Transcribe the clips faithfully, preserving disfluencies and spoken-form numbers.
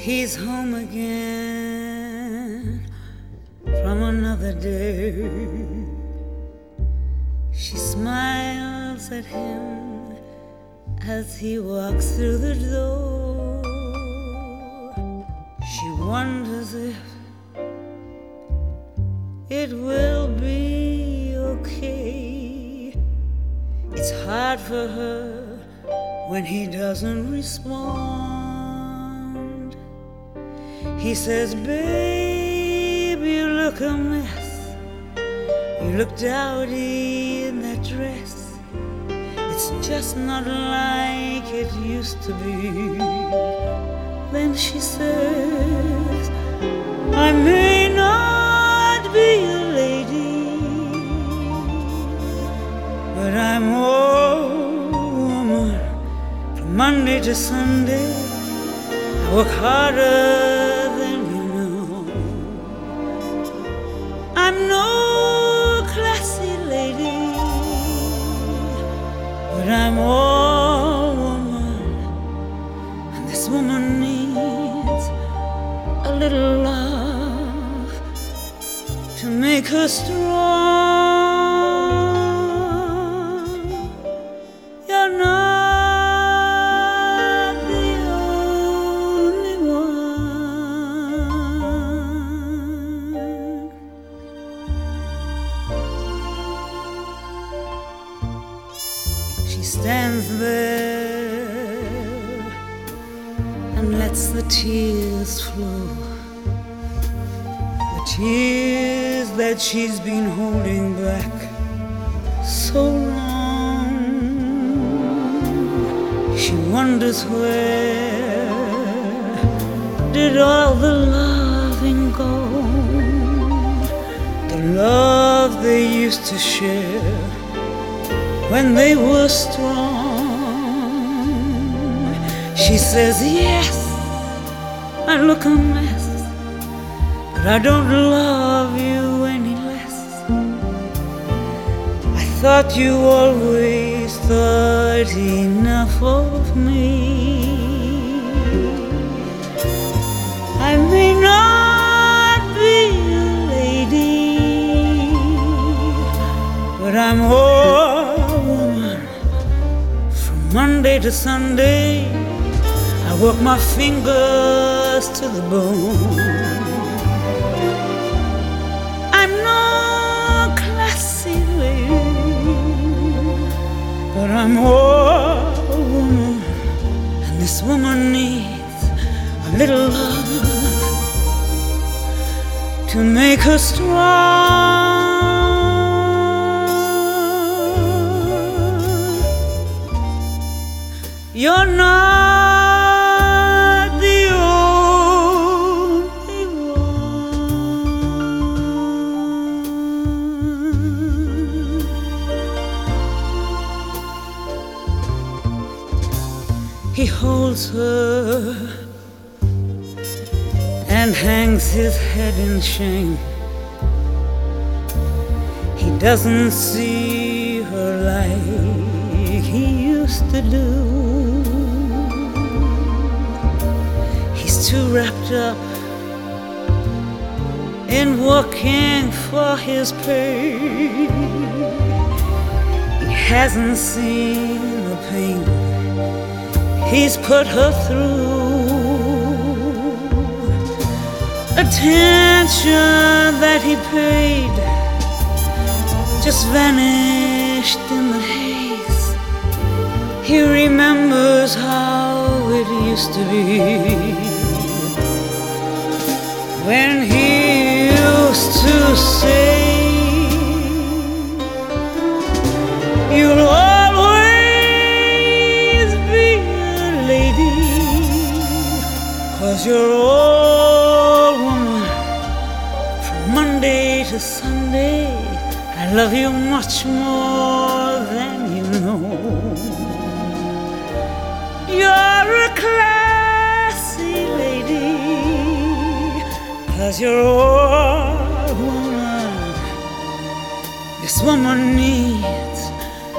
He's home again from another day. She smiles at him as he walks through the door. She wonders if it will be okay. It's hard for her when he doesn't respond. He says, babe, you look a mess. You look dowdy in that dress. It's just not like it used to be. Then she says, I may not be a lady, but I'm all woman. From Monday to Sunday, I work harder than you know. I'm no classy lady, but I'm all woman. And this woman needs a little love to make her strong. You're not the only one. She stands there and lets the tears flow, the tears that she's been holding back so long. She wonders where did all the loving go, the love they used to share when they were strong. She says, yes, I look a mess, but I don't love you any less. I thought you always thought enough of me. I may not be a lady, but I'm all woman. From Monday to Sunday, I work my fingers to the bone. I'm no classy lady, but I'm all woman. And this woman needs a little love to make her strong. You're not the only one. He holds her and hangs his head in shame. He doesn't see her like he used to do. He's too wrapped up in working for his pay. He hasn't seen the pain he's put her through. Attention that he paid just vanished in the haze. He remembers how it used to be, when he used to say, you'll always be a lady, 'cause you're all woman. From Monday to Sunday, I love you much more than you know. You're a classy lady, 'cause you're all woman. This woman needs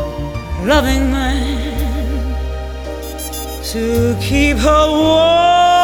a loving man to keep her warm.